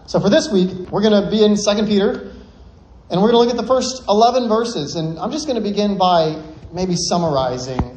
So for this week, we're going to be in 2 Peter, and we're going to look at the first 11 verses. And I'm just going to begin by maybe summarizing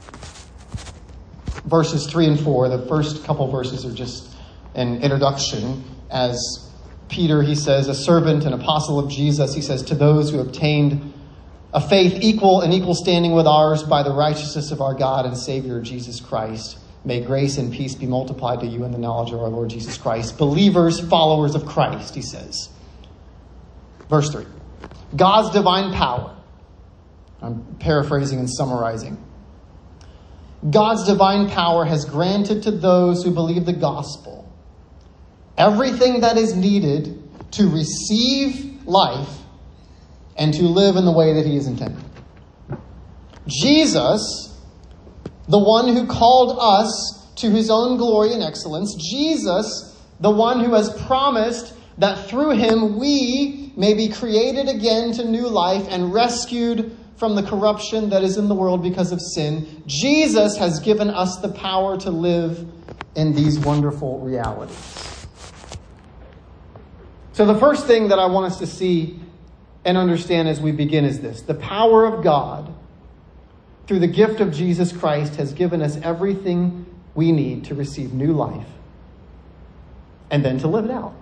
verses 3 and 4. The first couple verses are just an introduction. As Peter, he says, a servant and apostle of Jesus, he says, to those who obtained a faith in equal standing with ours by the righteousness of our God and Savior Jesus Christ. May grace and peace be multiplied to you in the knowledge of our Lord Jesus Christ. Believers, followers of Christ, he says. Verse 3. God's divine power. I'm paraphrasing and summarizing. God's divine power has granted to those who believe the gospel everything that is needed to receive life and to live in the way that he is intended. Jesus, the one who called us to his own glory and excellence, Jesus, the one who has promised that through him we may be created again to new life and rescued from the corruption that is in the world because of sin. Jesus has given us the power to live in these wonderful realities. So the first thing that I want us to see and understand as we begin is this. The power of God through the gift of Jesus Christ has given us everything we need to receive new life and then to live it out.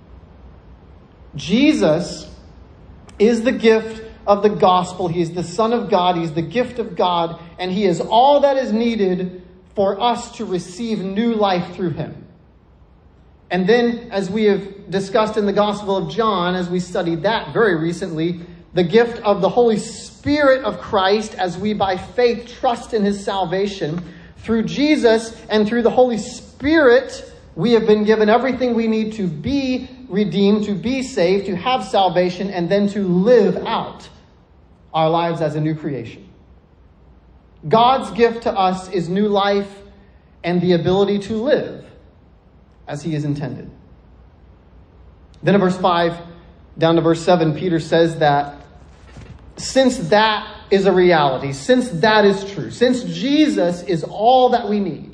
Jesus is the gift of the gospel. He is the Son of God. He is the gift of God. And he is all that is needed for us to receive new life through him. And then, as we have discussed in the Gospel of John, as we studied that very recently, the gift of the Holy Spirit of Christ as we by faith trust in his salvation. Through Jesus and through the Holy Spirit, we have been given everything we need to be redeemed, to be saved, to have salvation, and then to live out our lives as a new creation. God's gift to us is new life and the ability to live as he is intended. Then in verse 5 down to verse 7, Peter says that since that is a reality, since that is true, since Jesus is all that we need,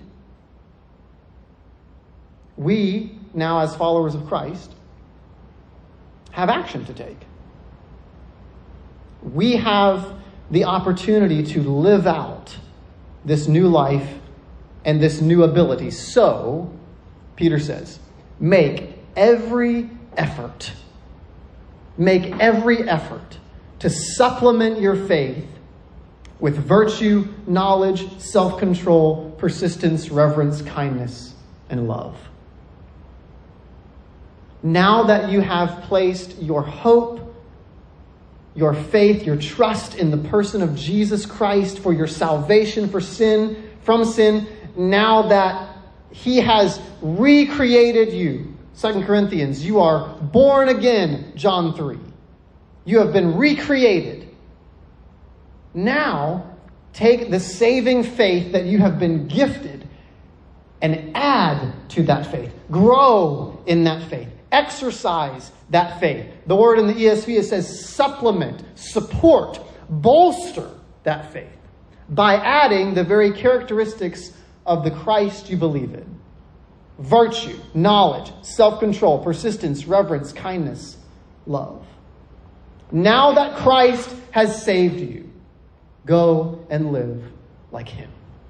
we now as followers of Christ have action to take. We have the opportunity to live out this new life and this new ability. So, Peter says, make every effort to supplement your faith with virtue, knowledge, self-control, persistence, reverence, kindness, and love. Now that you have placed your hope, your faith, your trust in the person of Jesus Christ for your salvation from sin, now that he has recreated you. 2 Corinthians, you are born again, John 3. You have been recreated. Now, take the saving faith that you have been gifted and add to that faith. Grow in that faith. Exercise that faith. The word in the ESV, it says supplement, support, bolster that faith by adding the very characteristics of the Christ you believe in. Virtue, knowledge, self-control, persistence, reverence, kindness, love. Now that Christ has saved you, go and live like him.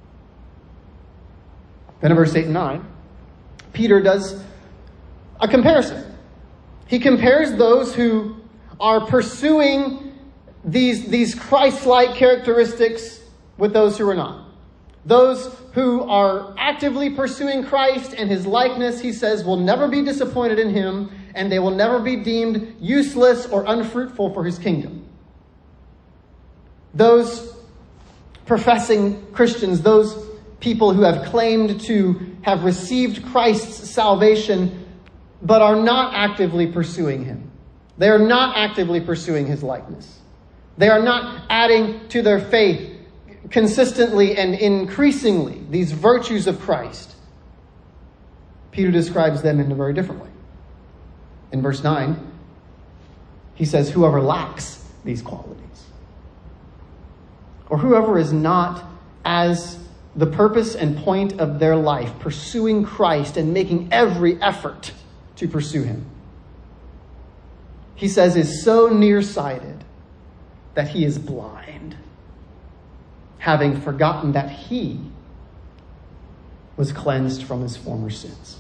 Then in verse 8 and 9, Peter does a comparison. He compares those who are pursuing these Christ-like characteristics with those who are not. Those who are actively pursuing Christ and his likeness, he says, will never be disappointed in him, and they will never be deemed useless or unfruitful for his kingdom. Those professing Christians, those people who have claimed to have received Christ's salvation, but are not actively pursuing him. They are not actively pursuing his likeness. They are not adding to their faith consistently and increasingly these virtues of Christ. Peter describes them in a very different way. In verse 9, he says, whoever lacks these qualities, or whoever is not as the purpose and point of their life, pursuing Christ and making every effort to pursue him. he says, is so nearsighted that he is blind, having forgotten that he was cleansed from his former sins.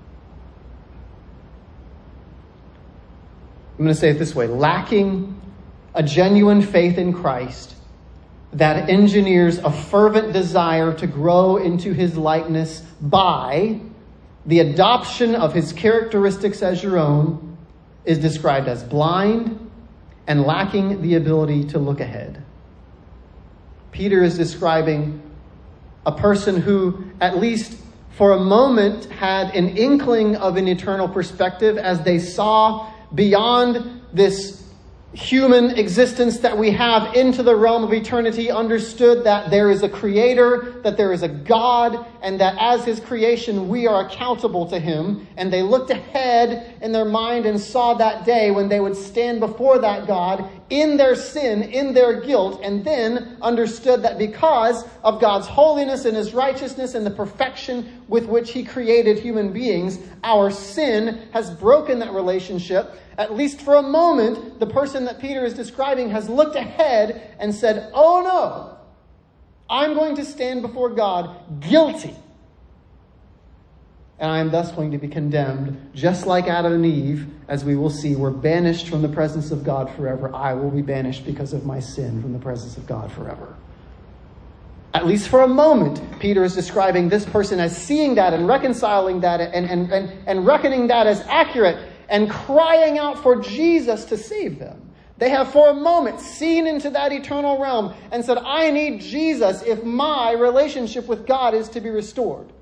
I'm going to say it this way: lacking a genuine faith in Christ that engineers a fervent desire to grow into his likeness by the adoption of his characteristics as your own is described as blind and lacking the ability to look ahead. Peter is describing a person who, at least for a moment, had an inkling of an eternal perspective as they saw beyond this human existence that we have into the realm of eternity, understood that there is a creator, that there is a God, and that as his creation we are accountable to him. And they looked ahead in their mind and saw that day when they would stand before that God in their sin, in their guilt, and then understood that because of God's holiness and his righteousness and the perfection with which he created human beings, our sin has broken that relationship. At least for a moment, the person that Peter is describing has looked ahead and said, oh no, I'm going to stand before God guilty. And I am thus going to be condemned, just like Adam and Eve, as we will see, were banished from the presence of God forever. I will be banished because of my sin from the presence of God forever. At least for a moment, Peter is describing this person as seeing that and reconciling that and reckoning that as accurate, and crying out for Jesus to save them. They have for a moment seen into that eternal realm and said, I need Jesus if my relationship with God is to be restored.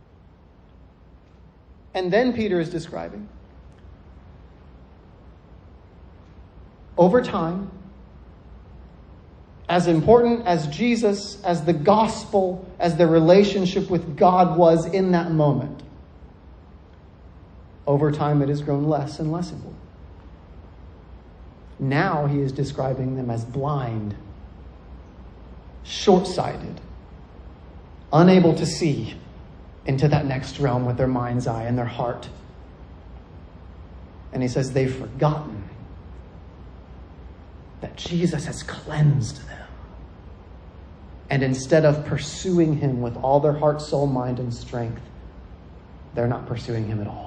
And then Peter is describing, over time, as important as Jesus, as the gospel, as the relationship with God was in that moment, over time, it has grown less and less important. Now he is describing them as blind, short-sighted, unable to see into that next realm with their mind's eye and their heart. And he says they've forgotten that Jesus has cleansed them. And instead of pursuing him with all their heart, soul, mind, and strength, they're not pursuing him at all.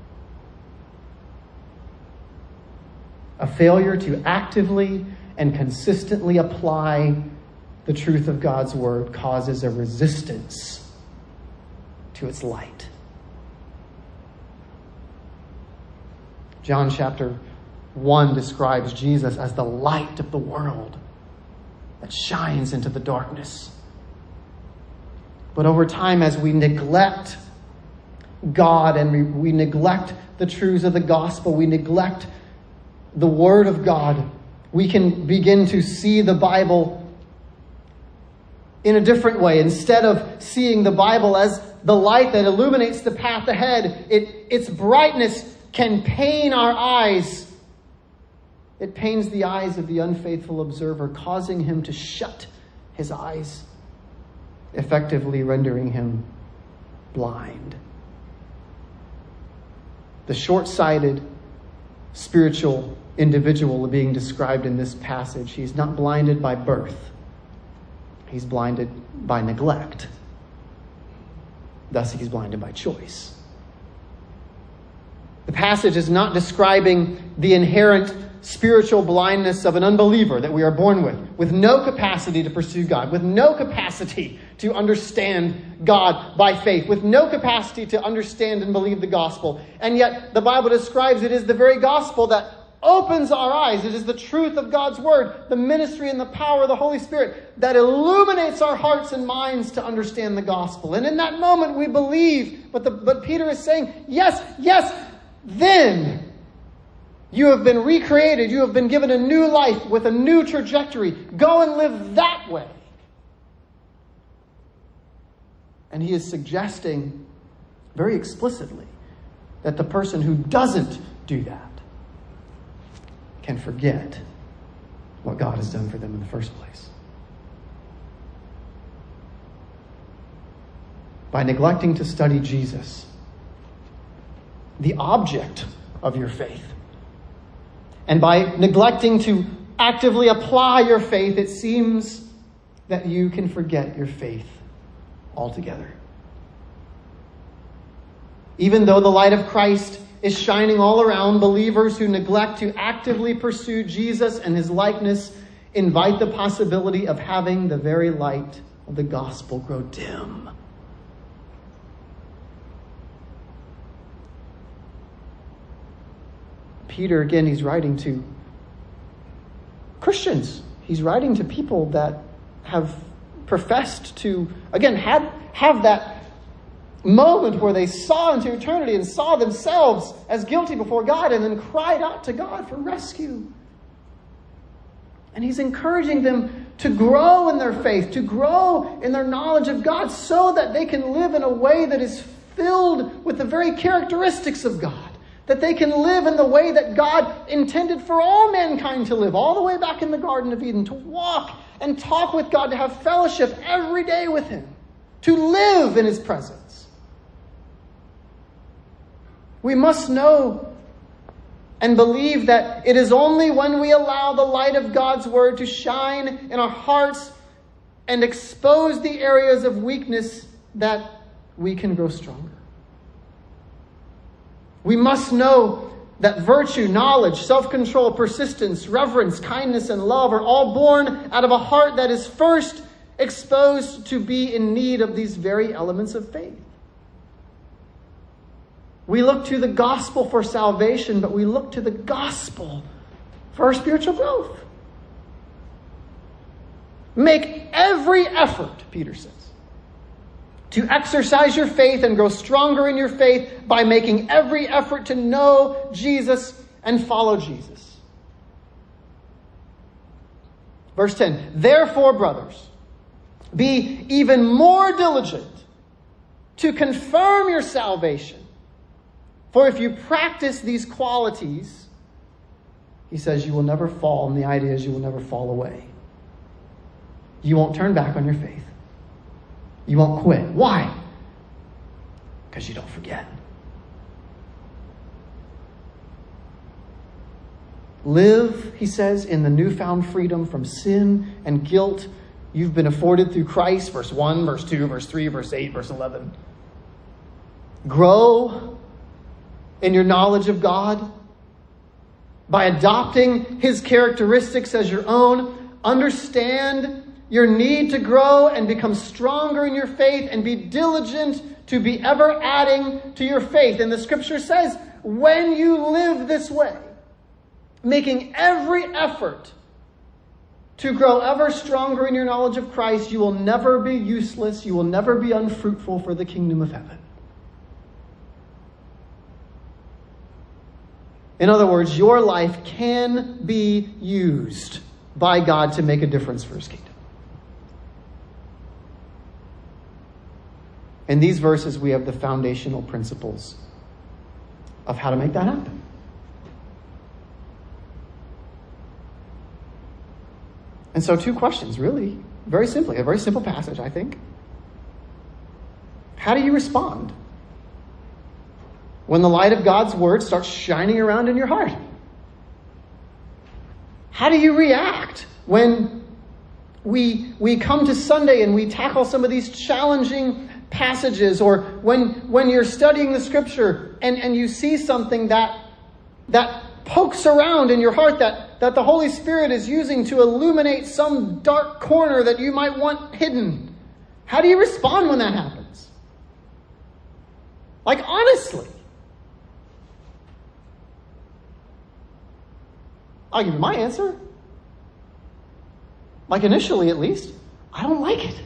A failure to actively and consistently apply the truth of God's word causes a resistance to its light. John chapter 1 describes Jesus as the light of the world that shines into the darkness. But over time, as we neglect God and we neglect the truths of the gospel, we neglect the Word of God, we can begin to see the Bible in a different way. Instead of seeing the Bible as the light that illuminates the path ahead, its brightness can pain our eyes. It pains the eyes of the unfaithful observer, causing him to shut his eyes, effectively rendering him blind. The short-sighted spiritual individual being described in this passage, he's not blinded by birth. He's blinded by neglect. Thus, he's blinded by choice. The passage is not describing the inherent spiritual blindness of an unbeliever that we are born with no capacity to pursue God, with no capacity to understand God by faith, with no capacity to understand and believe the gospel. And yet, the Bible describes it as the very gospel that opens our eyes. It is the truth of God's word, the ministry and the power of the Holy Spirit that illuminates our hearts and minds to understand the gospel. And in that moment we believe, but Peter is saying, yes, then you have been recreated. You have been given a new life with a new trajectory. Go and live that way. And he is suggesting very explicitly that the person who doesn't do that can forget what God has done for them in the first place. By neglecting to study Jesus, the object of your faith, And by neglecting to actively apply your faith, it seems that you can forget your faith altogether. Even though the light of Christ is shining all around, believers who neglect to actively pursue Jesus and his likeness invite the possibility of having the very light of the gospel grow dim. Peter, again, he's writing to Christians. He's writing to people that have professed to, again, have that moment where they saw into eternity and saw themselves as guilty before God and then cried out to God for rescue. And he's encouraging them to grow in their faith, to grow in their knowledge of God so that they can live in a way that is filled with the very characteristics of God. That they can live in the way that God intended for all mankind to live, all the way back in the Garden of Eden, to walk and talk with God, to have fellowship every day with him, to live in his presence. We must know and believe that it is only when we allow the light of God's word to shine in our hearts and expose the areas of weakness that we can grow stronger. We must know that virtue, knowledge, self-control, persistence, reverence, kindness, and love are all born out of a heart that is first exposed to be in need of these very elements of faith. We look to the gospel for salvation, but we look to the gospel for our spiritual growth. Make every effort, Peter says, to exercise your faith and grow stronger in your faith by making every effort to know Jesus and follow Jesus. Verse 10, therefore, brothers, be even more diligent to confirm your salvation. For if you practice these qualities, he says, you will never fall. And the idea is you will never fall away. You won't turn back on your faith. You won't quit. Why? Because you don't forget. Live, he says, in the newfound freedom from sin and guilt you've been afforded through Christ. Verse 1, verse 2, verse 3, verse 8, verse 11. Grow in your knowledge of God by adopting his characteristics as your own. Understand your need to grow and become stronger in your faith and be diligent to be ever adding to your faith. And the scripture says, when you live this way, making every effort to grow ever stronger in your knowledge of Christ, you will never be useless. You will never be unfruitful for the kingdom of heaven. In other words, your life can be used by God to make a difference for his kingdom. In these verses, we have the foundational principles of how to make that happen. And so 2 questions, really, very simply, a very simple passage, I think. How do you respond when the light of God's word starts shining around in your heart? How do you react when we come to Sunday and we tackle some of these challenging passages, or when you're studying the scripture and you see something that pokes around in your heart that the Holy Spirit is using to illuminate some dark corner that you might want hidden? How do you respond when that happens? Like, honestly. I'll give you my answer. Like, initially at least, I don't like it.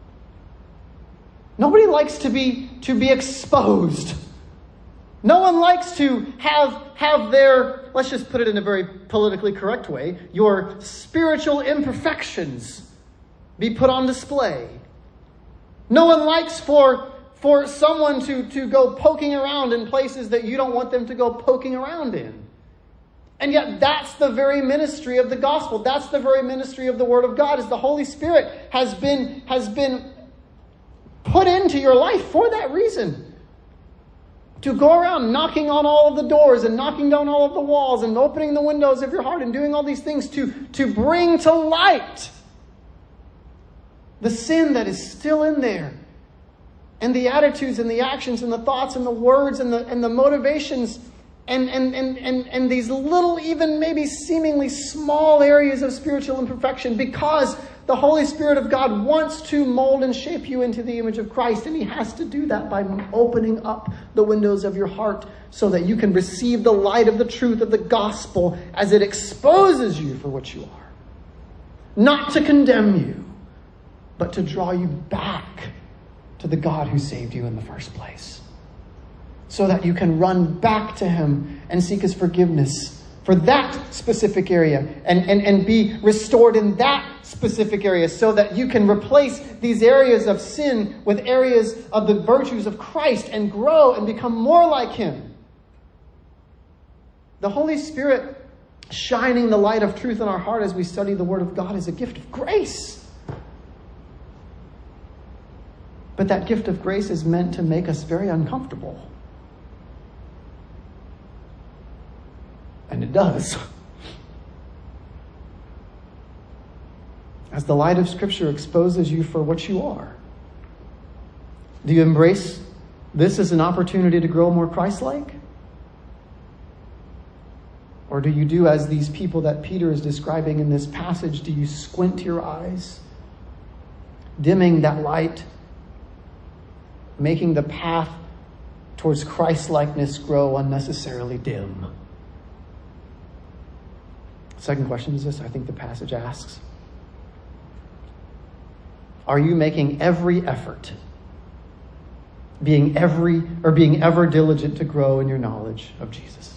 Nobody likes to be exposed. No one likes to have their, let's just put it in a very politically correct way, your spiritual imperfections be put on display. No one likes for someone to go poking around in places that you don't want them to go poking around in. And yet that's the very ministry of the gospel. That's the very ministry of the Word of God, is the Holy Spirit has been put into your life for that reason. To go around knocking on all of the doors and knocking down all of the walls and opening the windows of your heart and doing all these things to bring to light the sin that is still in there. And the attitudes and the actions and the thoughts and the words and the motivations and these little, even maybe seemingly small areas of spiritual imperfection, because the Holy Spirit of God wants to mold and shape you into the image of Christ, and He has to do that by opening up the windows of your heart so that you can receive the light of the truth of the gospel as it exposes you for what you are. Not to condemn you, but to draw you back to the God who saved you in the first place, so that you can run back to Him and seek His forgiveness for that specific area and be restored in that specific area, so that you can replace these areas of sin with areas of the virtues of Christ and grow and become more like Him. The Holy Spirit shining the light of truth in our heart as we study the Word of God is a gift of grace. But that gift of grace is meant to make us very uncomfortable. And it does. As the light of Scripture exposes you for what you are. Do you embrace this as an opportunity to grow more Christ-like? Or do you do as these people that Peter is describing in this passage? Do you squint your eyes, dimming that light, making the path towards Christ-likeness grow unnecessarily dim? Second question is this, I think the passage asks. Are you making every effort, being ever diligent to grow in your knowledge of Jesus?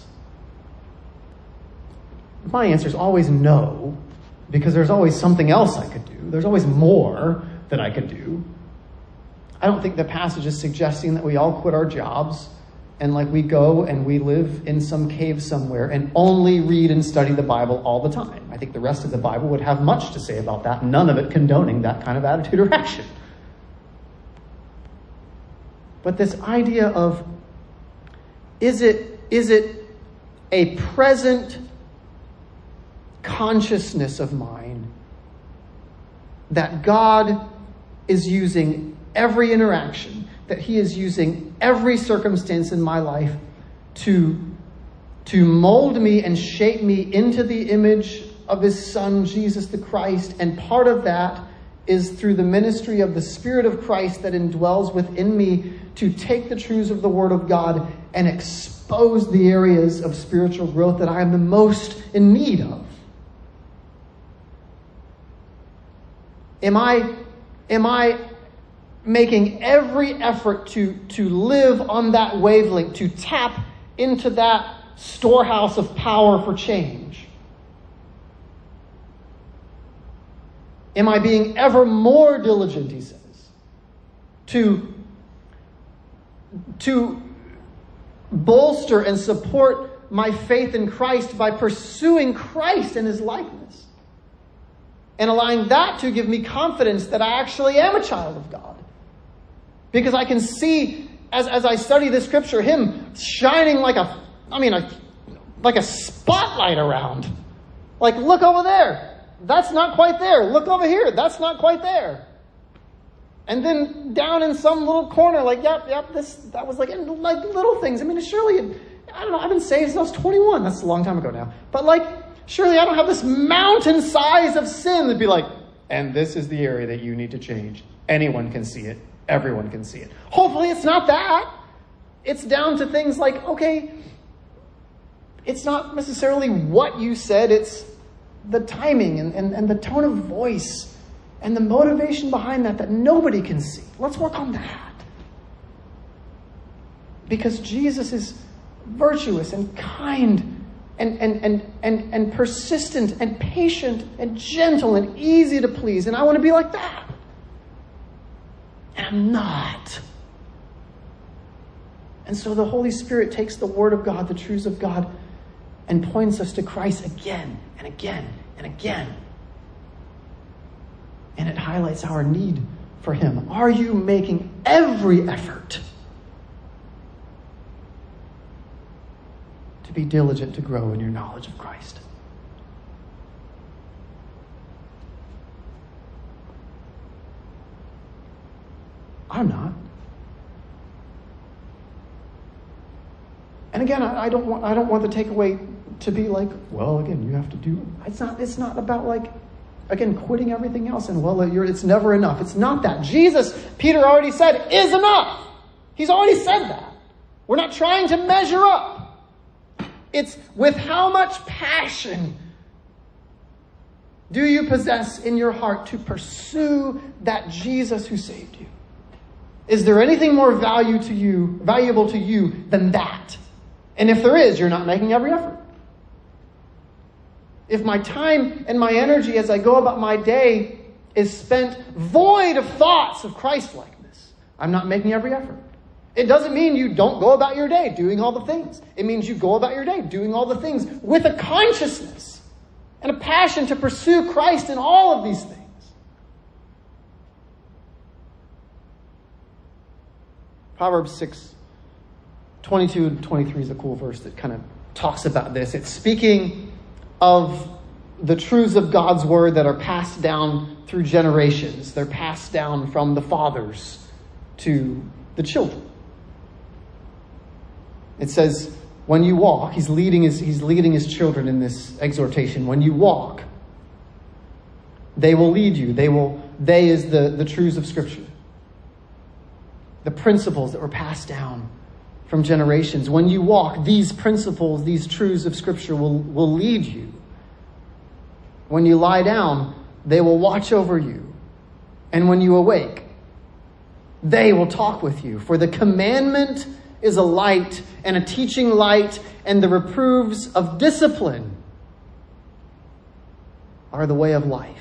My answer is always no, because there's always something else I could do. There's always more that I could do. I don't think the passage is suggesting that we all quit our jobs and we go and we live in some cave somewhere and only read and study the Bible all the time. I think the rest of the Bible would have much to say about that, none of it condoning that kind of attitude or action. But this idea of, is it a present consciousness of mine that God is using every interaction, that He is using every circumstance in my life to mold me and shape me into the image of His Son, Jesus the Christ. And part of that is through the ministry of the Spirit of Christ that indwells within me to take the truths of the Word of God and expose the areas of spiritual growth that I am the most in need of. Am I making every effort to live on that wavelength, to tap into that storehouse of power for change? Am I being ever more diligent, he says, to bolster and support my faith in Christ by pursuing Christ and His likeness, and allowing that to give me confidence that I actually am a child of God? Because I can see, as I study the Scripture, Him shining like a spotlight around. Look over there. That's not quite there. Look over here. That's not quite there. And then down in some little corner, that was little things. Surely, I don't know, I've been saved since I was 21. That's a long time ago now. But surely I don't have this mountain size of sin that'd be and this is the area that you need to change. Anyone can see it. Everyone can see it. Hopefully it's not that. It's down to things okay, it's not necessarily what you said, it's the timing and the tone of voice and the motivation behind that nobody can see. Let's work on that. Because Jesus is virtuous and kind and persistent and patient and gentle and easy to please. And I want to be like that. And I'm not. And so the Holy Spirit takes the Word of God, the truths of God, and points us to Christ again and again and again. And it highlights our need for Him. Are you making every effort to be diligent to grow in your knowledge of Christ. I'm not. And again, I don't want the takeaway to be like, well, again, you have to do. It's not about like, again, quitting everything else and it's never enough. It's not that. Jesus, Peter already said, is enough. He's already said that. We're not trying to measure up. It's with how much passion do you possess in your heart to pursue that Jesus who saved you? Is there anything more valuable to you than that? And if there is, you're not making every effort. If my time and my energy as I go about my day is spent void of thoughts of Christ-likeness, I'm not making every effort. It doesn't mean you don't go about your day doing all the things. It means you go about your day doing all the things with a consciousness and a passion to pursue Christ in all of these things. Proverbs 6:22 and 23 is a cool verse that kind of talks about this. It's speaking of the truths of God's word that are passed down through generations. They're passed down from the fathers to the children. It says, when you walk, he's leading his children in this exhortation. When you walk, they will lead you. They is the truths of Scripture. The principles that were passed down from generations. When you walk, these principles, these truths of Scripture will lead you. When you lie down, they will watch over you. And when you awake, they will talk with you. For the commandment is a light and a teaching light, and the reproofs of discipline are the way of life.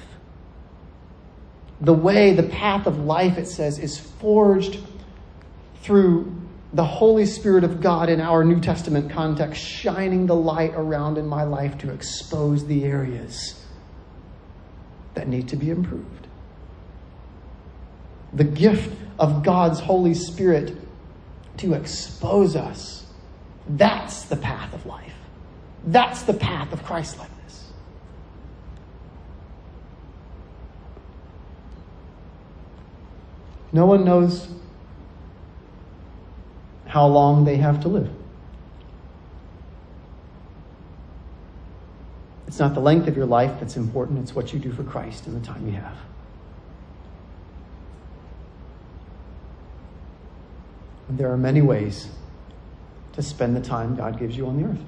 The path of life, it says, is forged through the Holy Spirit of God in our New Testament context, shining the light around in my life to expose the areas that need to be improved. The gift of God's Holy Spirit to expose us. That's the path of life. That's the path of Christ-likeness. No one knows how long they have to live. It's not the length of your life that's important. It's what you do for Christ in the time you have. And there are many ways to spend the time God gives you on the earth.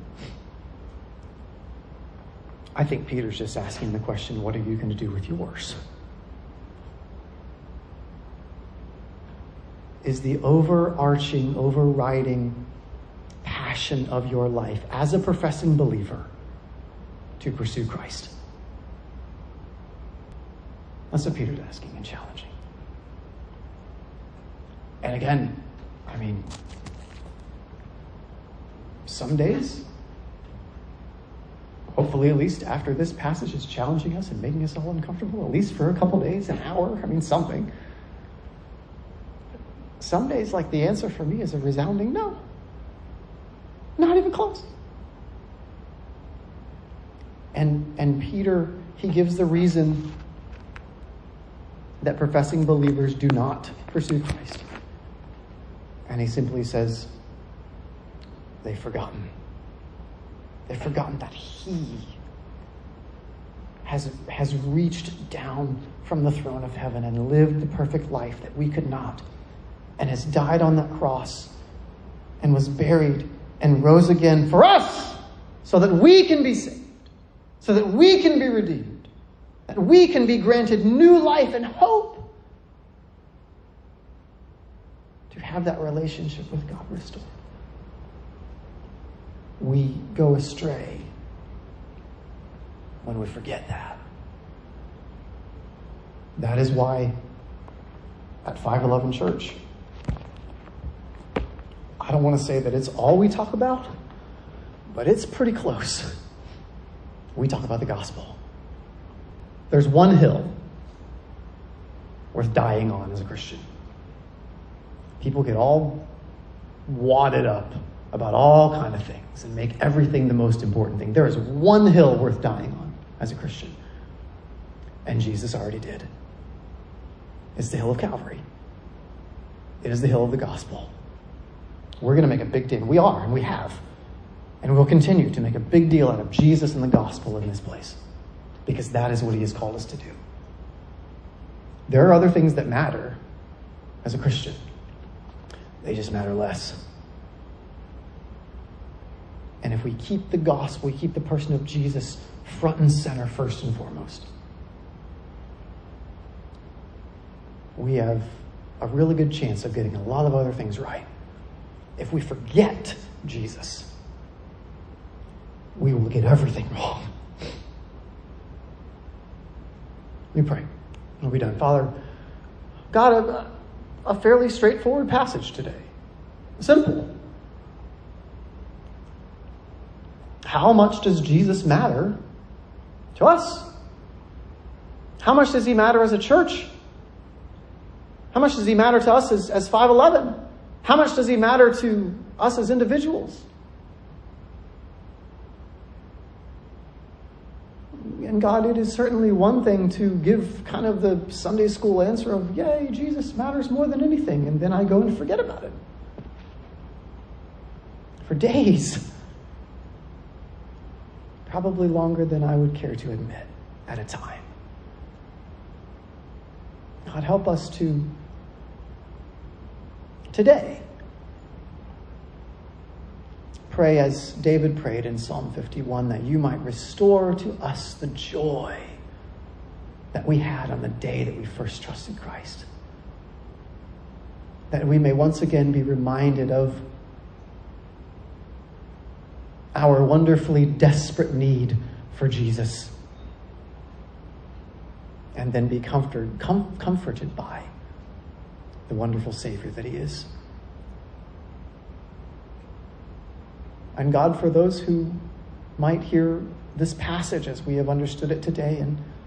I think Peter's just asking the question, what are you going to do with yours? Is the overarching, overriding passion of your life as a professing believer to pursue Christ? That's what Peter's asking and challenging. And again, some days, hopefully at least after this passage is challenging us and making us all uncomfortable, at least for a couple days, an hour, something. Some days, like, the answer for me is a resounding no. Not even close. And Peter, he gives the reason that professing believers do not pursue Christ. And he simply says, they've forgotten. They've forgotten that he has reached down from the throne of heaven and lived the perfect life that we could not, and has died on that cross and was buried and rose again for us so that we can be saved, so that we can be redeemed, that we can be granted new life and hope to have that relationship with God restored. We go astray when we forget that. That is why at 511 Church, I don't want to say that it's all we talk about, but it's pretty close. We talk about the gospel. There's one hill worth dying on as a Christian. People get all wadded up about all kind of things and make everything the most important thing. There is one hill worth dying on as a Christian, and Jesus already did. It's the hill of Calvary. It is the hill of the gospel. We're going to make a big deal. We are, and we have. And we'll continue to make a big deal out of Jesus and the gospel in this place, because that is what he has called us to do. There are other things that matter as a Christian. They just matter less. And if we keep the gospel, we keep the person of Jesus front and center first and foremost, we have a really good chance of getting a lot of other things right. If we forget Jesus, we will get everything wrong. Let me pray. We'll be done. Father, God, a fairly straightforward passage today. Simple. How much does Jesus matter to us? How much does he matter as a church? How much does he matter to us as 511? How much does he matter to us as individuals? And God, it is certainly one thing to give kind of the Sunday school answer of, yay, Jesus matters more than anything, and then I go and forget about it. For days. Probably longer than I would care to admit at a time. God, help us to, today, pray as David prayed in Psalm 51, that you might restore to us the joy that we had on the day that we first trusted Christ. That we may once again be reminded of our wonderfully desperate need for Jesus, and then be comforted by the wonderful Savior that he is. And God, for those who might hear this passage as we have understood it today,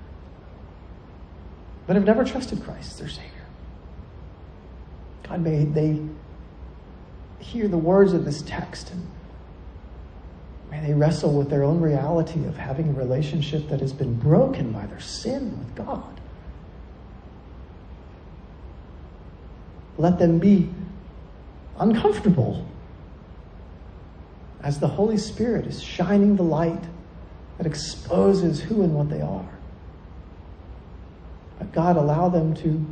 but have never trusted Christ as their Savior, God, may they hear the words of this text, and may they wrestle with their own reality of having a relationship that has been broken by their sin with God. Let them be uncomfortable as the Holy Spirit is shining the light that exposes who and what they are. But God, allow them to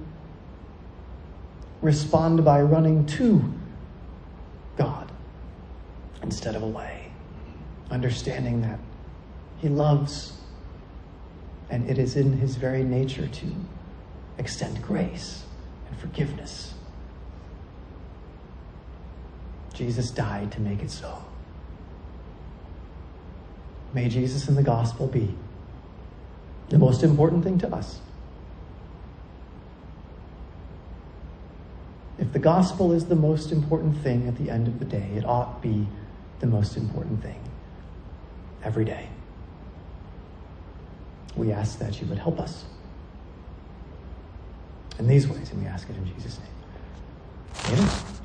respond by running to God instead of away, understanding that he loves, and it is in his very nature to extend grace and forgiveness. Jesus died to make it so. May Jesus and the gospel be the most important thing to us. If the gospel is the most important thing at the end of the day, it ought be the most important thing every day. We ask that you would help us in these ways, and we ask it in Jesus' name. Amen.